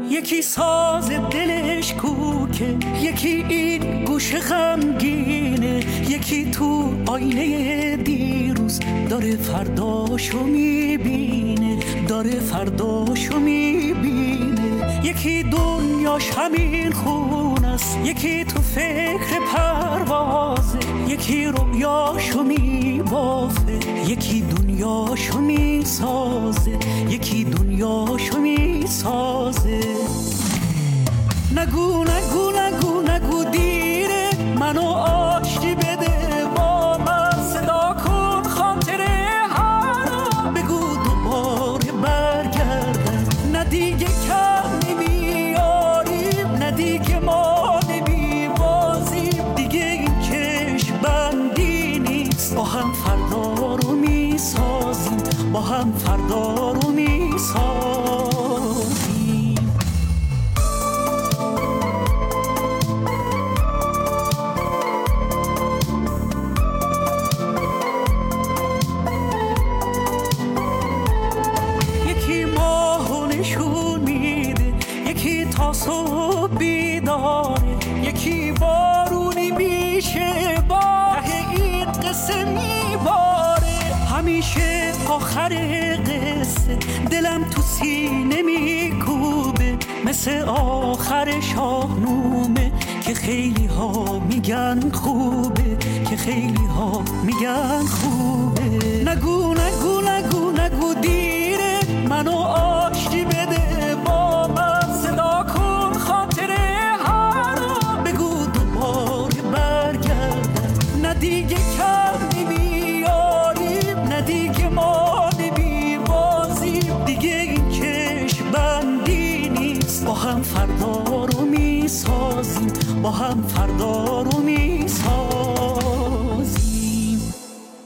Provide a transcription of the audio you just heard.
یکی ساز دلش کوکه، یکی این گوش غمگینه، یکی تو آینه دیروز داره فرداشو میبینه، داره فرداشو میبینه. یکی دنیاش همین خون است، یکی تو فکر پروازه، یکی رویاشو میبافه، یکی دنیاشو میسازه، یکی دنیاشو میسازه. نگو نگو نگو نگو دیره، منو آشتی بده با من، صدا کن خاطره هارا، بگو دوباره برگردم. نه دیگه کم نمیاریم، نه دیگه ما نمیبازیم، دیگه این چشم بندی نیست. با هم فردا رو میسازیم، با هم فردا رو میسازیم. صبح بیداره، یکی بارونی میشه، باره این قصه میباره. همیشه آخر قصه دلم تو سینه میکوبه، مثل آخر شاهنامه که خیلی ها میگن خوبه، که خیلی ها میگن خوبه. نگو نگو نگو نگو دیره، منو آشتی بده با من، صدا کن خاطره هارا، بگو دوباره برگردم. نه دیگه کم نمیاریم، نه دیگه ما نمیبازیم، دیگه این چشم بندی نیست. با هم فردا رو میسازیم، با هم فردا رو